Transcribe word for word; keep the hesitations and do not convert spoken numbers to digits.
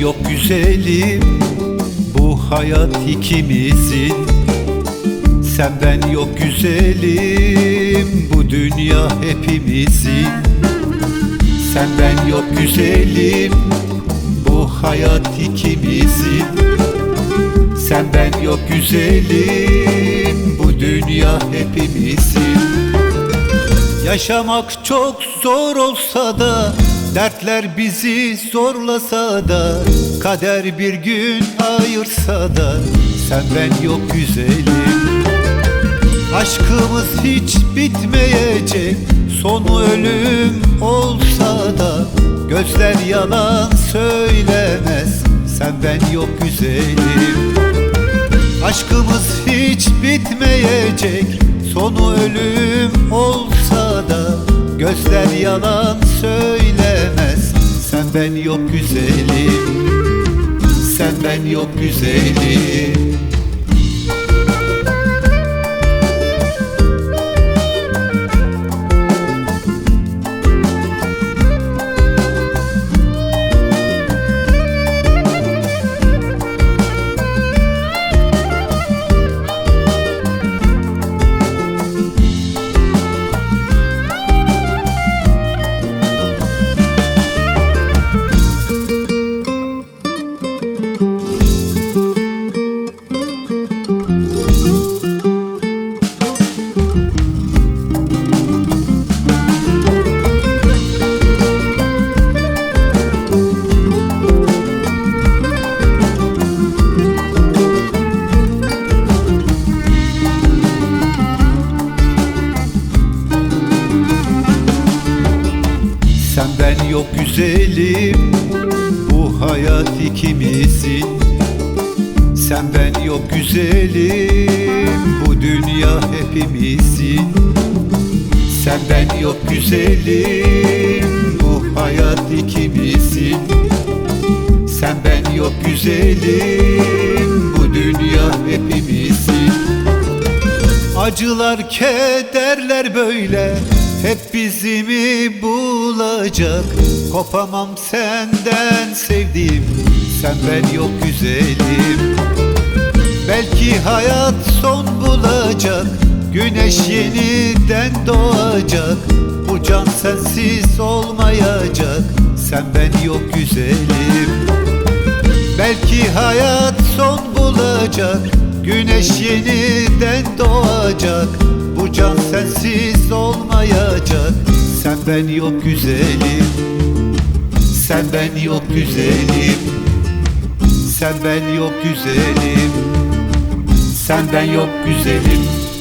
yok güzelim, bu hayat ikimizin. Sen ben yok güzelim, bu dünya hepimizin. Sen ben yok güzelim, bu hayat ikimizin. Sen ben yok güzelim, bu dünya hepimizin. Yaşamak çok zor olsa da, dertler bizi zorlasa da, kader bir gün ayırsa da, sen ben yok güzelim. Aşkımız hiç bitmeyecek, sonu ölüm olsa da, gözler yalan söylemez, sen ben yok güzelim. Aşkımız hiç bitmeyecek, sonu ölüm olsa da, gözler yalan söylemez, sen ben yok güzelim. Sen ben yok güzelim. Sen ben yok güzelim, bu hayat ikimizin. Sen ben yok güzelim, bu dünya hepimizin. Sen ben yok güzelim, bu hayat ikimizin. Sen ben yok güzelim, bu dünya hepimizin. Acılar, kederler böyle hep bizi mi bulacak? Kopamam senden sevdiğim, sen ben yok güzelim. Belki hayat son bulacak, güneş yeniden doğacak. Bu can sensiz olmayacak, sen ben yok güzelim. Belki hayat son bulacak, güneş yeniden doğacak. Bu can sensiz olmayacak, sen ben yok güzelim. Sen ben yok güzelim. Sen ben yok güzelim. Sen ben yok güzelim.